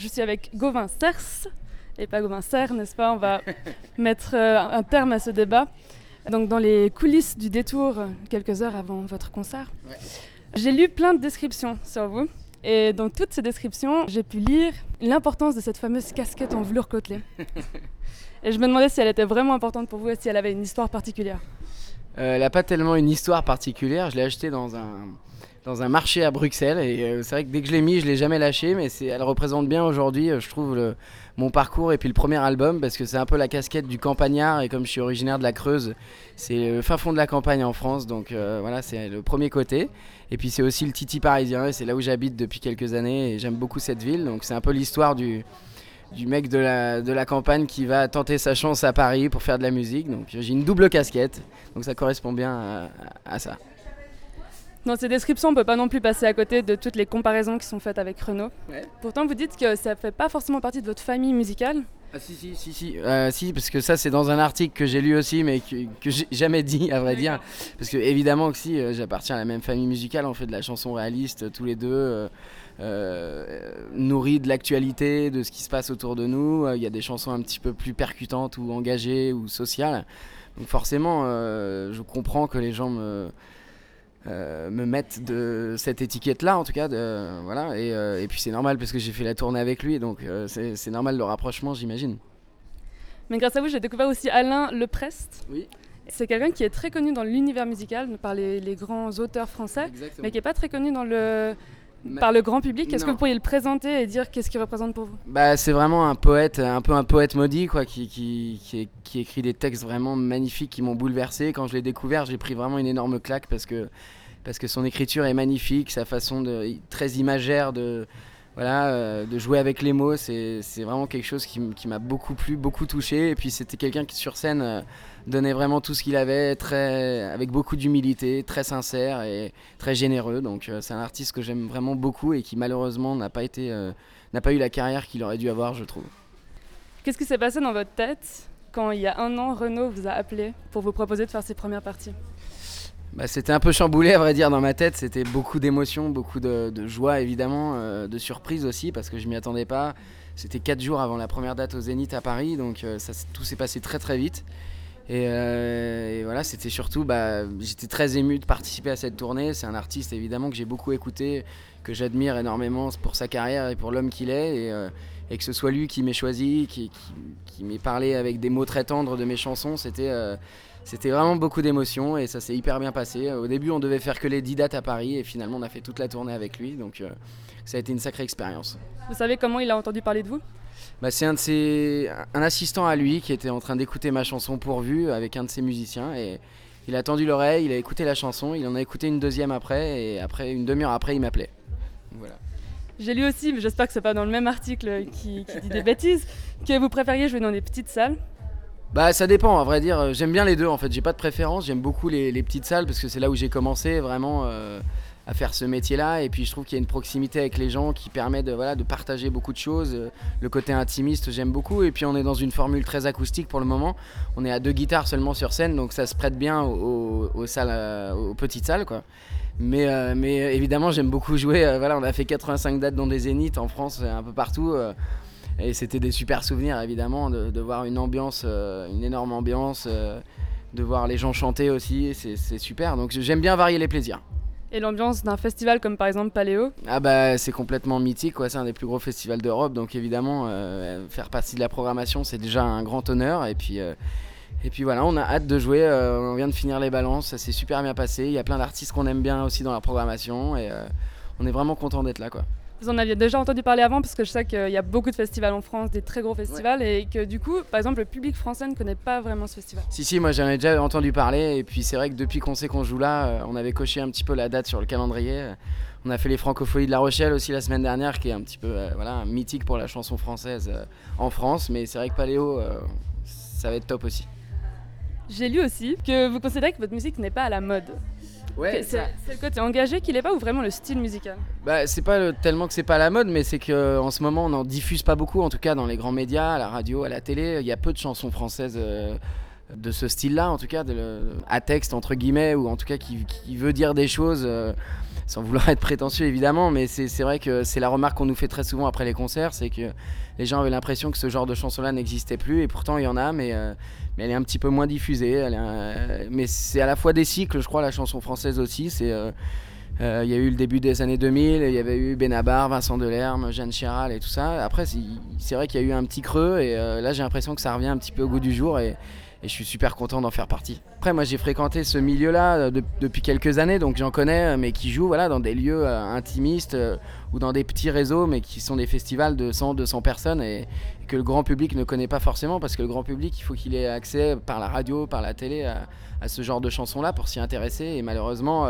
Je suis avec Gauvin Cers et pas Gauvin Serre, n'est-ce pas? On va mettre un terme à ce débat. Donc dans les coulisses du détour, quelques heures avant votre concert, j'ai lu plein de descriptions sur vous. Et dans toutes ces descriptions, j'ai pu lire l'importance de cette fameuse casquette en velours côtelé. Et je me demandais si elle était vraiment importante pour vous et si elle avait une histoire particulière. Elle n'a pas tellement une histoire particulière. Je l'ai achetée dans un marché à Bruxelles et c'est vrai que dès que je l'ai mis, je ne l'ai jamais lâché, mais elle représente bien aujourd'hui, je trouve, mon parcours et puis le premier album, parce que c'est un peu la casquette du campagnard, et comme je suis originaire de la Creuse, c'est le fin fond de la campagne en France, donc voilà, c'est le premier côté. Et puis c'est aussi le Titi parisien, et c'est là où j'habite depuis quelques années, et j'aime beaucoup cette ville, donc c'est un peu l'histoire du mec de la campagne qui va tenter sa chance à Paris pour faire de la musique. Donc j'ai une double casquette, donc ça correspond bien à ça. Dans ces descriptions, on ne peut pas non plus passer à côté de toutes les comparaisons qui sont faites avec Renaud. Ouais. Pourtant, vous dites que ça ne fait pas forcément partie de votre famille musicale. Ah si, parce que ça c'est dans un article que j'ai lu aussi, mais que j'ai jamais dit, à vrai dire. Parce que évidemment que si, j'appartiens à la même famille musicale, on fait de la chanson réaliste tous les deux, nourris de l'actualité, de ce qui se passe autour de nous. Il y a des chansons un petit peu plus percutantes ou engagées ou sociales. Donc forcément, je comprends que les gens me mettent de cette étiquette-là, en tout cas, voilà. Et puis c'est normal parce que j'ai fait la tournée avec lui, donc c'est normal le rapprochement, j'imagine. Mais grâce à vous, j'ai découvert aussi Alain Leprest. Oui. C'est quelqu'un qui est très connu dans l'univers musical par les grands auteurs français. Exactement. Mais qui n'est pas très connu par le grand public. Est-ce que vous pourriez le présenter et dire qu'est-ce qu'il représente pour vous? C'est vraiment un poète, un peu un poète maudit, quoi, qui écrit des textes vraiment magnifiques qui m'ont bouleversé. Quand je l'ai découvert, j'ai pris vraiment une énorme claque parce que son écriture est magnifique, sa façon très imagère de jouer avec les mots, c'est vraiment quelque chose qui m'a beaucoup plu, beaucoup touché. Et puis c'était quelqu'un qui sur scène donnait vraiment tout ce qu'il avait, avec beaucoup d'humilité, très sincère et très généreux. Donc c'est un artiste que j'aime vraiment beaucoup et qui malheureusement n'a pas eu la carrière qu'il aurait dû avoir, je trouve. Qu'est-ce qui s'est passé dans votre tête quand il y a un an, Renaud vous a appelé pour vous proposer de faire ses premières parties? C'était un peu chamboulé, à vrai dire, dans ma tête. C'était beaucoup d'émotions, beaucoup de joie évidemment, de surprise aussi parce que je m'y attendais pas. C'était 4 jours avant la première date au Zénith à Paris, donc tout s'est passé très très vite. Et voilà, c'était surtout, j'étais très ému de participer à cette tournée. C'est un artiste évidemment que j'ai beaucoup écouté, que j'admire énormément pour sa carrière et pour l'homme qu'il est. Et que ce soit lui qui m'ait choisi, qui m'ait parlé avec des mots très tendres de mes chansons, c'était vraiment beaucoup d'émotions et ça s'est hyper bien passé. Au début, on devait faire que les 10 dates à Paris et finalement, on a fait toute la tournée avec lui. Donc, ça a été une sacrée expérience. Vous savez comment il a entendu parler de vous ? C'est un assistant à lui qui était en train d'écouter ma chanson Pourvu avec un de ses musiciens. Et il a tendu l'oreille, il a écouté la chanson, il en a écouté une deuxième après. Et après, une demi-heure après, il m'appelait. Voilà. J'ai lu aussi, mais j'espère que c'est pas dans le même article qui dit des bêtises, que vous préfériez jouer dans des petites salles. Ça dépend, à vrai dire. J'aime bien les deux en fait. J'ai pas de préférence. J'aime beaucoup les petites salles parce que c'est là où j'ai commencé vraiment à faire ce métier-là. Et puis je trouve qu'il y a une proximité avec les gens qui permet de partager beaucoup de choses. Le côté intimiste, j'aime beaucoup. Et puis on est dans une formule très acoustique pour le moment. On est à 2 guitares seulement sur scène, donc ça se prête bien aux salles, aux petites salles, quoi. Mais évidemment, j'aime beaucoup jouer. On a fait 85 dates dans des zéniths en France, un peu partout. Et c'était des super souvenirs évidemment de voir une ambiance, une énorme ambiance, de voir les gens chanter aussi, c'est super. Donc j'aime bien varier les plaisirs. Et l'ambiance d'un festival comme par exemple Paléo ? C'est complètement mythique, quoi. C'est un des plus gros festivals d'Europe, donc évidemment faire partie de la programmation c'est déjà un grand honneur. Et puis voilà, on a hâte de jouer, on vient de finir les balances, ça s'est super bien passé. Il y a plein d'artistes qu'on aime bien aussi dans la programmation et on est vraiment content d'être là, quoi. Vous en aviez déjà entendu parler avant parce que je sais qu'il y a beaucoup de festivals en France, des très gros festivals, et que du coup, par exemple, le public français ne connaît pas vraiment ce festival. Si, moi j'en ai déjà entendu parler, et puis c'est vrai que depuis qu'on sait qu'on joue là, on avait coché un petit peu la date sur le calendrier. On a fait les Francopholies de La Rochelle aussi la semaine dernière, qui est un petit peu mythique pour la chanson française en France, mais c'est vrai que Paléo, ça va être top aussi. J'ai lu aussi que vous considérez que votre musique n'est pas à la mode. Ouais, c'est le côté engagé qui l'est pas, ou vraiment le style musical ? C'est pas tellement que c'est pas à la mode, mais c'est qu'en ce moment on n'en diffuse pas beaucoup, en tout cas dans les grands médias, à la radio, à la télé. Il y a peu de chansons françaises de ce style-là, en tout cas à texte entre guillemets, ou en tout cas qui veut dire des choses sans vouloir être prétentieux évidemment, mais c'est vrai que c'est la remarque qu'on nous fait très souvent après les concerts, c'est que les gens avaient l'impression que ce genre de chanson-là n'existait plus, et pourtant il y en a, mais elle est un petit peu moins diffusée. Mais c'est à la fois des cycles, je crois, la chanson française aussi. Il y a eu le début des années 2000, il y avait eu Benabar, Vincent Delerme, Jeanne Chéral et tout ça. Après, c'est vrai qu'il y a eu un petit creux, et là j'ai l'impression que ça revient un petit peu au goût du jour, et je suis super content d'en faire partie. Après, moi j'ai fréquenté ce milieu-là depuis quelques années, donc j'en connais, mais qui jouent dans des lieux intimistes ou dans des petits réseaux, mais qui sont des festivals de 100-200 personnes, et que le grand public ne connaît pas forcément, parce que le grand public, il faut qu'il ait accès par la radio, par la télé à ce genre de chansons-là pour s'y intéresser, et malheureusement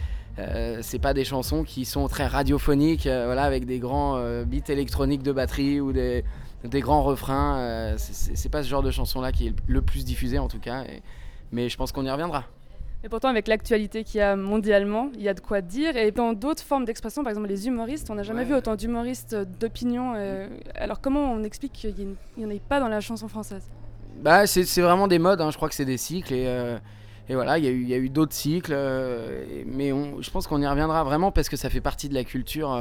c'est pas des chansons qui sont très radiophoniques, avec des grands beats électroniques de batterie ou des grands refrains. C'est pas ce genre de chanson-là qui est le plus diffusé en tout cas, mais je pense qu'on y reviendra. Et pourtant, avec l'actualité qu'il y a mondialement, il y a de quoi dire. Et dans d'autres formes d'expression, par exemple les humoristes, on n'a jamais vu autant d'humoristes d'opinion. Alors comment on explique qu'il n'y en ait pas dans la chanson française ? C'est vraiment des modes, je crois que c'est des cycles, et voilà, il y a eu d'autres cycles, mais je pense qu'on y reviendra vraiment parce que ça fait partie de la culture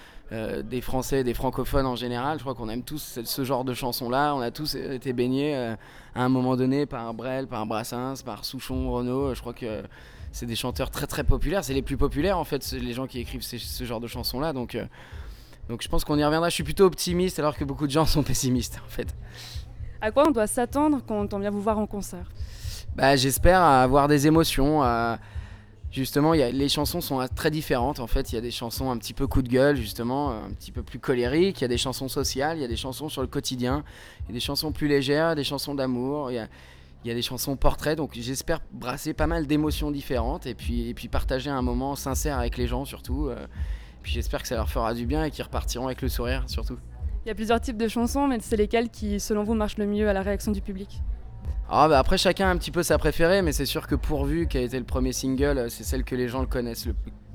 des Français, des francophones en général. Je crois qu'on aime tous ce genre de chansons-là. On a tous été baignés à un moment donné par Brel, par Brassens, par Souchon, Renaud. Je crois que c'est des chanteurs très très populaires. C'est les plus populaires en fait, les gens qui écrivent ce genre de chansons-là. Donc je pense qu'on y reviendra. Je suis plutôt optimiste alors que beaucoup de gens sont pessimistes en fait. À quoi on doit s'attendre quand on vient vous voir en concert ? J'espère avoir des émotions. Justement, les chansons sont très différentes. En fait, il y a des chansons un petit peu coup de gueule, justement, un petit peu plus colériques. Il y a des chansons sociales, il y a des chansons sur le quotidien, il y a des chansons plus légères, des chansons d'amour. Il y a des chansons portraits. Donc, j'espère brasser pas mal d'émotions différentes et puis partager un moment sincère avec les gens, surtout. Puis j'espère que ça leur fera du bien et qu'ils repartiront avec le sourire, surtout. Il y a plusieurs types de chansons, mais c'est lesquelles qui, selon vous, marchent le mieux à la réaction du public ? Après, chacun a un petit peu sa préférée, mais c'est sûr que Pourvu, qui a été le premier single, c'est celle que les gens connaissent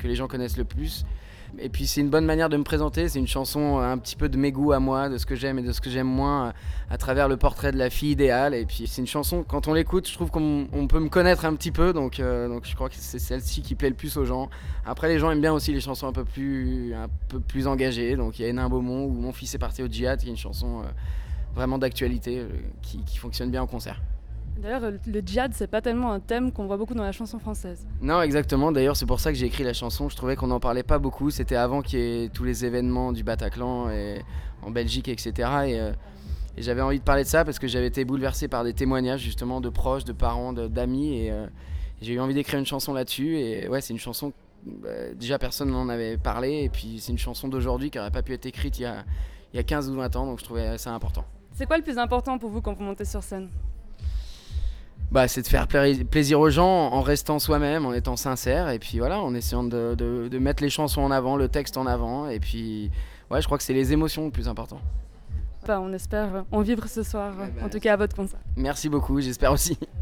le plus. Et puis c'est une bonne manière de me présenter, c'est une chanson un petit peu de mes goûts à moi, de ce que j'aime et de ce que j'aime moins, à travers le portrait de la fille idéale. Et puis c'est une chanson, quand on l'écoute, je trouve qu'on peut me connaître un petit peu, donc je crois que c'est celle-ci qui plaît le plus aux gens. Après, les gens aiment bien aussi les chansons un peu plus engagées, donc il y a Hénin Beaumont ou Mon fils est parti au djihad, qui est une chanson vraiment d'actualité, qui fonctionne bien en concert. D'ailleurs, le djihad, c'est pas tellement un thème qu'on voit beaucoup dans la chanson française. Non, exactement. D'ailleurs, c'est pour ça que j'ai écrit la chanson. Je trouvais qu'on n'en parlait pas beaucoup. C'était avant qu'il y ait tous les événements du Bataclan et en Belgique, etc. Et j'avais envie de parler de ça parce que j'avais été bouleversé par des témoignages justement de proches, de parents, d'amis. Et j'ai eu envie d'écrire une chanson là-dessus. Et ouais, c'est une chanson, déjà personne n'en avait parlé. Et puis c'est une chanson d'aujourd'hui qui n'aurait pas pu être écrite il y a 15 ou 20 ans. Donc je trouvais ça important. C'est quoi le plus important pour vous quand vous montez sur scène ? C'est de faire plaisir aux gens en restant soi-même, en étant sincère, et puis voilà, en essayant de mettre les chansons en avant, le texte en avant, et puis ouais, je crois que c'est les émotions le plus important. On espère en vivre ce soir, en tout cas à votre concert. Merci beaucoup, j'espère aussi.